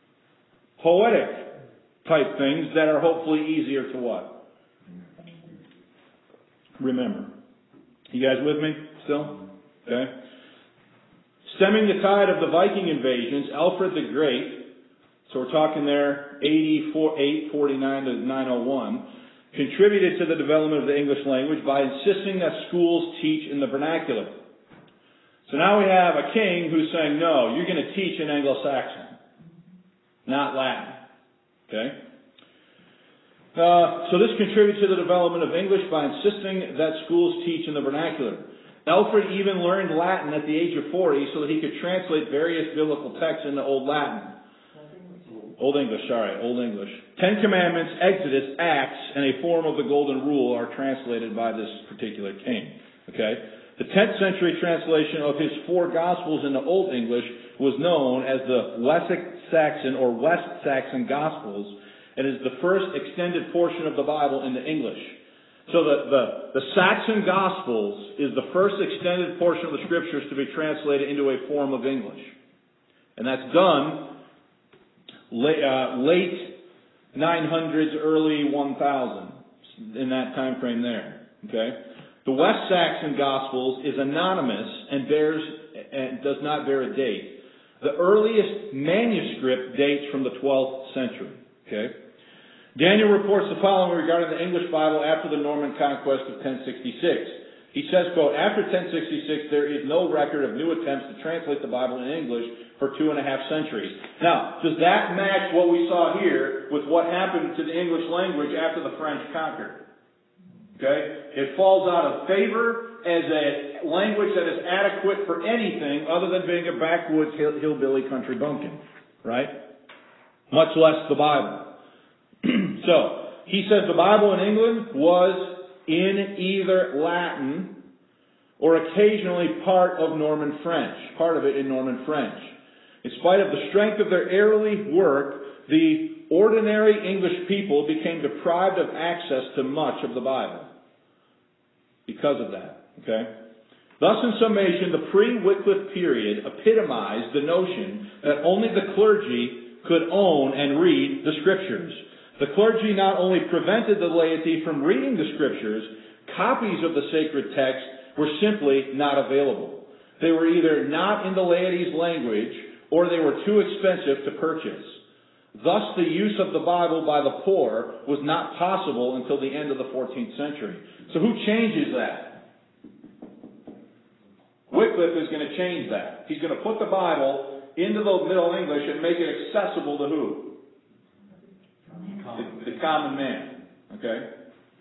Poetic type things that are hopefully easier to what? Remember. You guys with me still? Okay. Stemming the tide of the Viking invasions, Alfred the Great, so we're talking there A D eight forty-nine to nine oh one, contributed to the development of the English language by insisting that schools teach in the vernacular. So now we have a king who's saying, no, you're going to teach in Anglo-Saxon, not Latin. Okay? Uh, so this contributes to the development of English by insisting that schools teach in the vernacular. Alfred even learned Latin at the age of forty so that he could translate various biblical texts into Old Latin. Old English, sorry, Old English. Ten Commandments, Exodus, Acts, and a form of the Golden Rule are translated by this particular king. Okay? The tenth century translation of his four Gospels into Old English was known as the Wessex Saxon or West Saxon Gospels, and is the first extended portion of the Bible into English. So the, the, the Saxon Gospels is the first extended portion of the Scriptures to be translated into a form of English. And that's done late, uh, late nine hundreds, early one thousand, in that time frame there. Okay? The West Saxon Gospels is anonymous and bears and does not bear a date. The earliest manuscript dates from the twelfth century. Okay? Daniel reports the following regarding the English Bible after the Norman conquest of ten sixty-six. He says, quote, after ten sixty-six, there is no record of new attempts to translate the Bible in English for two and a half centuries. Now, does that match what we saw here with what happened to the English language after the French conquered? Okay? It falls out of favor as a language that is adequate for anything other than being a backwoods hill- hillbilly country bumpkin. Right? Much less the Bible. So, he says the Bible in England was in either Latin or occasionally part of Norman French, part of it in Norman French. In spite of the strength of their early work, the ordinary English people became deprived of access to much of the Bible because of that. Okay? Thus, in summation, the pre-Wycliffe period epitomized the notion that only the clergy could own and read the Scriptures. The clergy not only prevented the laity from reading the Scriptures, copies of the sacred text were simply not available. They were either not in the laity's language or they were too expensive to purchase. Thus, the use of the Bible by the poor was not possible until the end of the fourteenth century. So who changes that? Wycliffe is going to change that. He's going to put the Bible into the Middle English and make it accessible to who? The, the common man. Okay?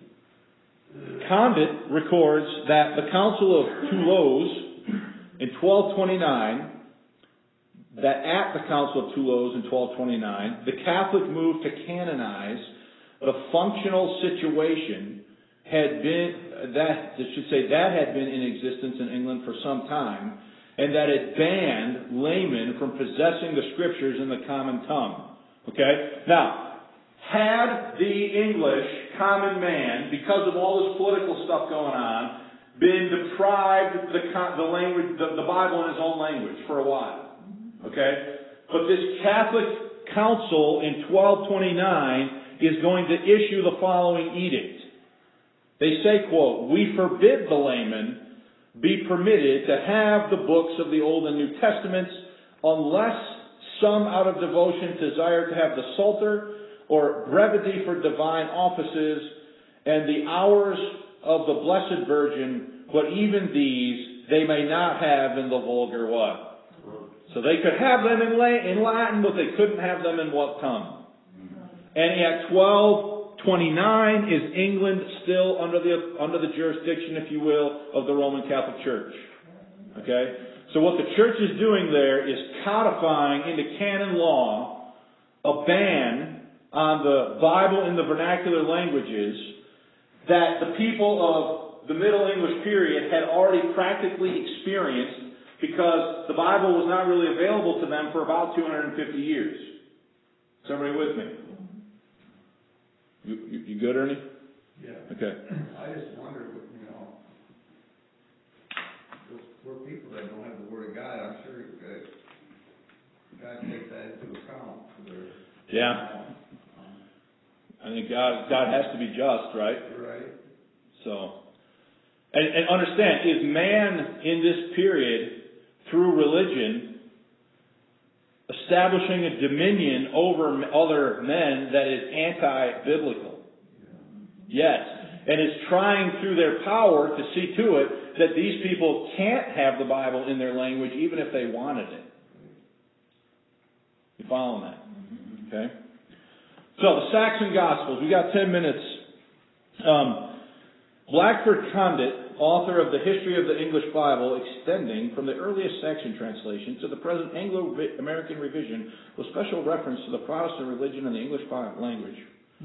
Condit records that the Council of Toulouse in twelve twenty-nine, that at the Council of Toulouse in twelve twenty-nine, the Catholic move to canonize the functional situation had been, that, I should say, that had been in existence in England for some time, and that it banned laymen from possessing the Scriptures in the common tongue. Okay? Now, had the English common man, because of all this political stuff going on, been deprived the the language, the, the Bible in his own language for a while, okay? But this Catholic council in twelve twenty-nine is going to issue the following edict. They say, quote, "We forbid the layman be permitted to have the books of the Old and New Testaments unless some out of devotion desire to have the Psalter or brevity for divine offices, and the hours of the Blessed Virgin, but even these they may not have in the vulgar what?" So they could have them in, La- in Latin, but they couldn't have them in what tongue? And at twelve twenty-nine is England still under the under the jurisdiction, if you will, of the Roman Catholic Church. Okay? So what the church is doing there is codifying into canon law a ban on the Bible in the vernacular languages that the people of the Middle English period had already practically experienced because the Bible was not really available to them for about two hundred fifty years. Is everybody with me? You, you, you good, Ernie? Yeah. Okay. I just wonder, you know, those poor people that don't have the Word of God, I'm sure God, God takes that into account for their... Yeah. I think God God has to be just, right? Right. So, and, and understand, is man in this period, through religion, establishing a dominion over other men that is anti-biblical? Yes. And is trying through their power to see to it that these people can't have the Bible in their language even if they wanted it. You following that? Okay? So, the Saxon Gospels. We got ten minutes. Um, Blackford Condit, author of the History of the English Bible, extending from the earliest Saxon translation to the present Anglo-American revision with special reference to the Protestant religion and the English language.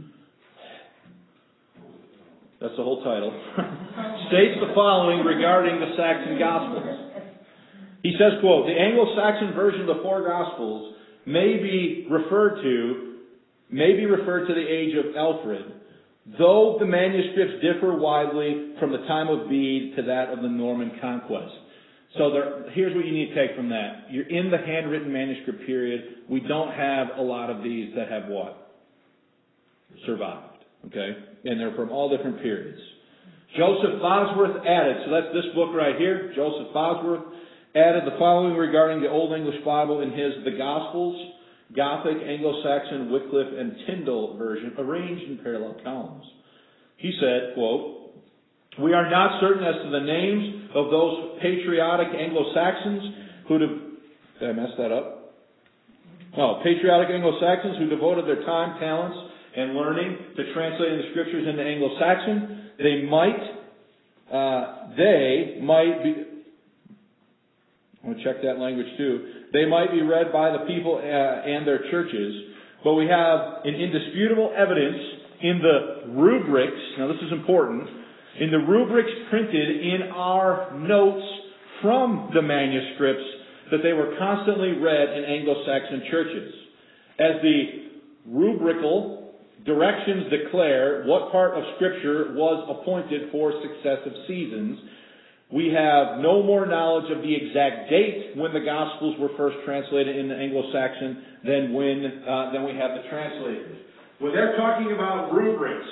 That's the whole title. States the following regarding the Saxon Gospels. He says, quote, "The Anglo-Saxon version of the four Gospels may be referred to may be referred to the age of Alfred, though the manuscripts differ widely from the time of Bede to that of the Norman conquest." So there, here's what you need to take from that. You're in the handwritten manuscript period. We don't have a lot of these that have what? Survived. Okay? And they're from all different periods. Joseph Bosworth added, so that's this book right here, Joseph Bosworth, added the following regarding the Old English Bible in his The Gospels, Gothic, Anglo-Saxon, Wycliffe, and Tyndale version, arranged in parallel columns. He said, quote, We are not certain as to the names of those patriotic Anglo-Saxons who... De- Did I mess that up? No, patriotic Anglo-Saxons who devoted their time, talents, and learning to translating the Scriptures into Anglo-Saxon. They might, uh, they might be... I'm going to check that language too. They might be read by the people uh, and their churches, but we have an indisputable evidence in the rubrics, now this is important, in the rubrics printed in our notes from the manuscripts that they were constantly read in Anglo-Saxon churches. As the rubrical directions declare what part of Scripture was appointed for successive seasons, we have no more knowledge of the exact date when the Gospels were first translated into Anglo-Saxon than when uh, than we have the translators. When they're talking about rubrics,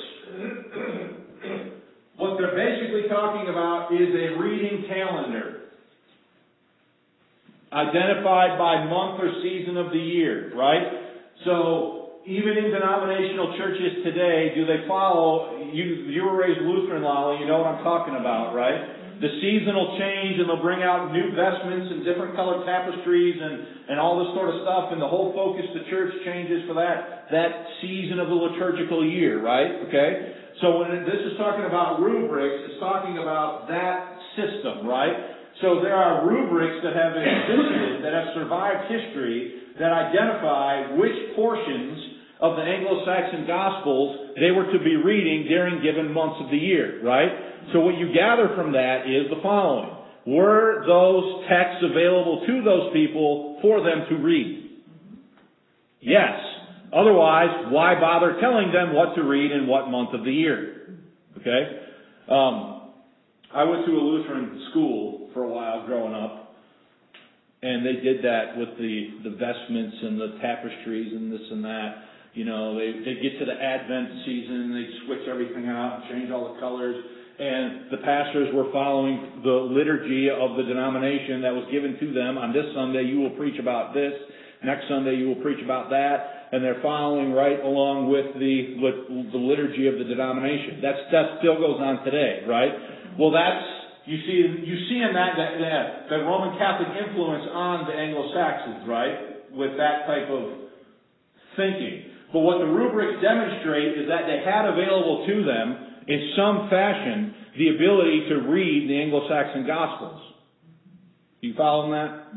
what they're basically talking about is a reading calendar, identified by month or season of the year, right? So even in denominational churches today, do they follow? You you were raised Lutheran, Lolly. You know what I'm talking about, right? The season will change and they'll bring out new vestments and different colored tapestries and, and all this sort of stuff, and the whole focus of the church changes for that, that season of the liturgical year, right? Okay? So when this is talking about rubrics, it's talking about that system, right? So there are rubrics that have existed, that have survived history, that identify which portions of the Anglo-Saxon Gospels they were to be reading during given months of the year, right? So what you gather from that is the following. Were those texts available to those people for them to read? Yes. Otherwise, why bother telling them what to read in what month of the year? Okay? Um, I went to a Lutheran school for a while growing up, and they did that with the, the vestments and the tapestries and this and that. You know, they they get to the Advent season and they switch everything out and change all the colors. And the pastors were following the liturgy of the denomination that was given to them. On this Sunday, you will preach about this. Next Sunday, you will preach about that. And they're following right along with the the liturgy of the denomination. That's that still goes on today, right? Well, that's you see you see in that that that, that Roman Catholic influence on the Anglo-Saxons, right? With that type of thinking. But what the rubrics demonstrate is that they had available to them, in some fashion, the ability to read the Anglo-Saxon Gospels. You following that?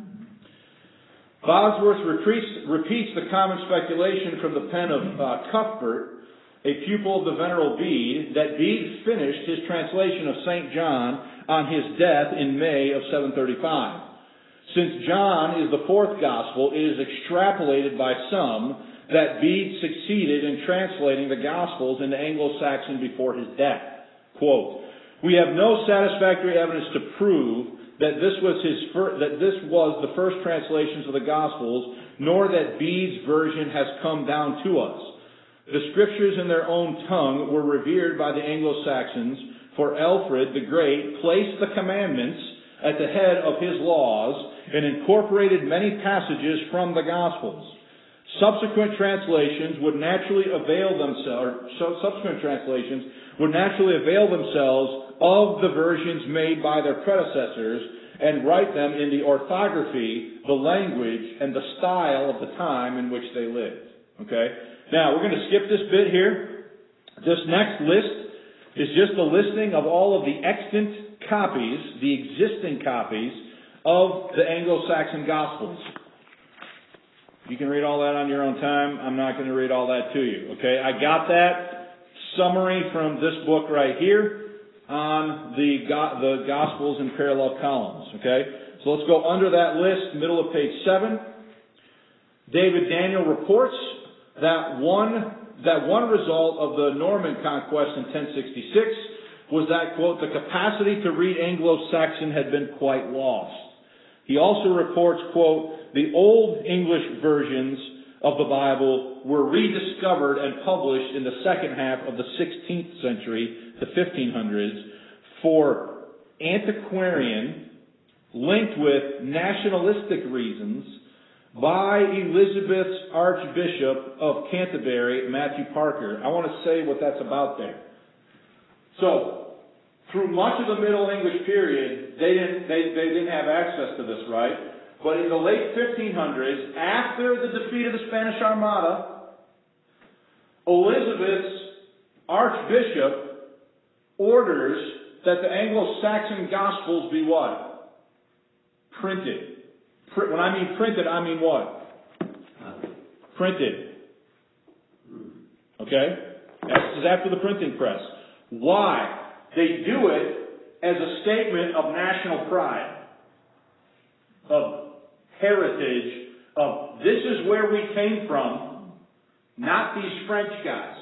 Bosworth repeats, repeats the common speculation from the pen of uh, Cuthbert, a pupil of the Venerable Bede, that Bede finished his translation of Saint John on his death in May of seven thirty-five. Since John is the fourth Gospel, it is extrapolated by some that Bede succeeded in translating the Gospels into Anglo-Saxon before his death. Quote, "We have no satisfactory evidence to prove that this was his fir- that this was the first translations of the Gospels, nor that Bede's version has come down to us. The Scriptures in their own tongue were revered by the Anglo-Saxons, for Alfred the Great placed the commandments at the head of his laws and incorporated many passages from the Gospels. Subsequent translations would naturally avail themselves, or subsequent translations would naturally avail themselves of the versions made by their predecessors and write them in the orthography, the language, and the style of the time in which they lived." Okay? Now, we're going to skip this bit here. This next list is just a listing of all of the extant copies, the existing copies, of the Anglo-Saxon Gospels. You can read all that on your own time. I'm not going to read all that to you. Okay? I got that summary from this book right here on the go- the Gospels in parallel columns. Okay? So let's go under that list, middle of page seven. David Daniel reports that one that one result of the Norman conquest in ten sixty-six was that, quote, "the capacity to read Anglo-Saxon had been quite lost." He also reports, quote, "the old English versions of the Bible were rediscovered and published in the second half of the sixteenth century, the fifteen hundreds, for antiquarian, linked with nationalistic reasons, by Elizabeth's Archbishop of Canterbury, Matthew Parker." I want to say what that's about there. So, through much of the Middle English period, they didn't, they, they didn't have access to this, right? But in the late fifteen hundreds, after the defeat of the Spanish Armada, Elizabeth's archbishop orders that the Anglo-Saxon Gospels be what? Printed. Pr- when I mean printed, I mean what? Printed. Okay? This is after the printing press. Why? They do it as a statement of national pride, of heritage, of this is where we came from, not these French guys.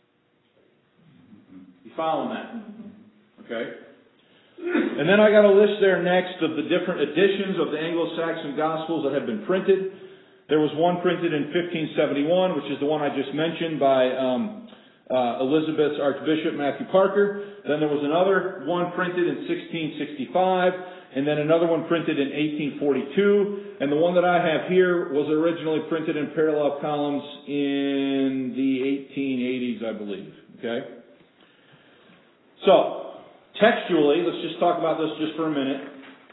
You following that? Okay? And then I got a list there next of the different editions of the Anglo-Saxon Gospels that have been printed. There was one printed in fifteen seventy-one, which is the one I just mentioned by um, uh, Elizabeth's Archbishop Matthew Parker. Then there was another one printed in sixteen sixty-five, and then another one printed in eighteen forty-two. And the one that I have here was originally printed in parallel columns in the eighteen eighties, I believe. Okay? So, textually, let's just talk about this just for a minute.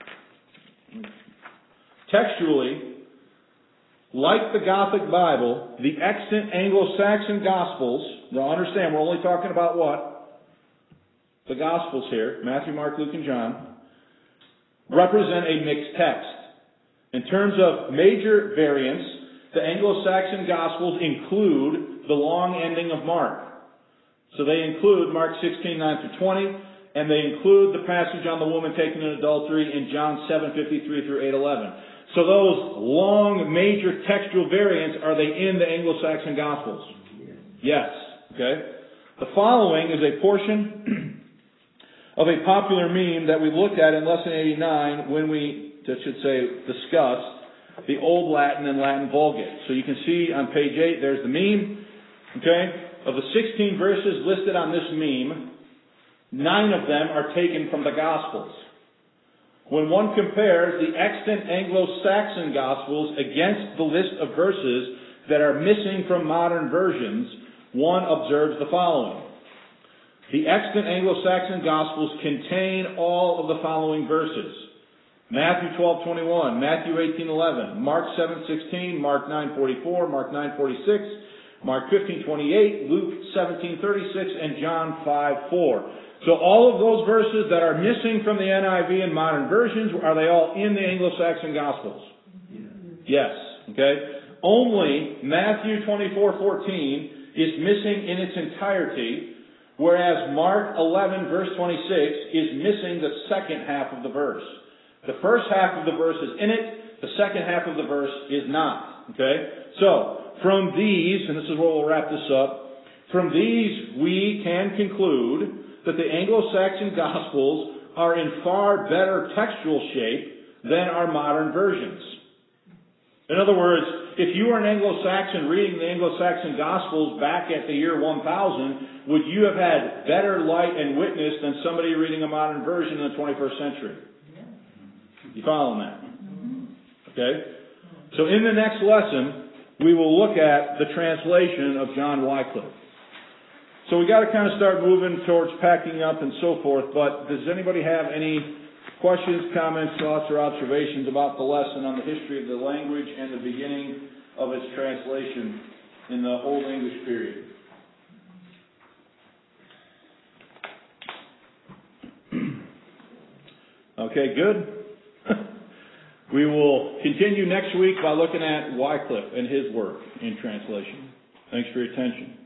Textually, like the Gothic Bible, the extant Anglo-Saxon Gospels, now understand, we're only talking about what? The Gospels here, Matthew, Mark, Luke, and John, represent a mixed text. In terms of major variants, the Anglo-Saxon Gospels include the long ending of Mark. So they include Mark sixteen, nine through twenty, and they include the passage on the woman taken in adultery in John seven, fifty-three through eight, eleven. So those long, major textual variants, are they in the Anglo-Saxon Gospels? Yes. Okay? The following is a portion of a popular meme that we looked at in Lesson eighty-nine when we, I should say, discussed the Old Latin and Latin Vulgate. So you can see on page eight, there's the meme. Okay? Of the sixteen verses listed on this meme, nine of them are taken from the Gospels. When one compares the extant Anglo-Saxon Gospels against the list of verses that are missing from modern versions, one observes the following. The extant Anglo-Saxon Gospels contain all of the following verses. Matthew twelve twenty-one, Matthew eighteen eleven, Mark seven sixteen, Mark nine forty-four, Mark nine forty-six, Mark fifteen twenty-eight, Luke seventeen thirty-six, and John five four. So all of those verses that are missing from the N I V and modern versions, are they all in the Anglo-Saxon Gospels? Yes. Okay? Only Matthew twenty-four fourteen is missing in its entirety, whereas Mark eleven verse twenty-six is missing the second half of the verse. The first half of the verse is in it, the second half of the verse is not. Okay? So, from these, and this is where we'll wrap this up, from these we can conclude that the Anglo-Saxon Gospels are in far better textual shape than our modern versions. In other words, if you were an Anglo-Saxon reading the Anglo-Saxon Gospels back at the year one thousand, would you have had better light and witness than somebody reading a modern version in the twenty-first century? You following that? Okay? So in the next lesson, we will look at the translation of John Wycliffe. So we got to kind of start moving towards packing up and so forth, but does anybody have any questions, comments, thoughts, or observations about the lesson on the history of the language and the beginning of its translation in the Old English period? Okay, good. We will continue next week by looking at Wycliffe and his work in translation. Thanks for your attention.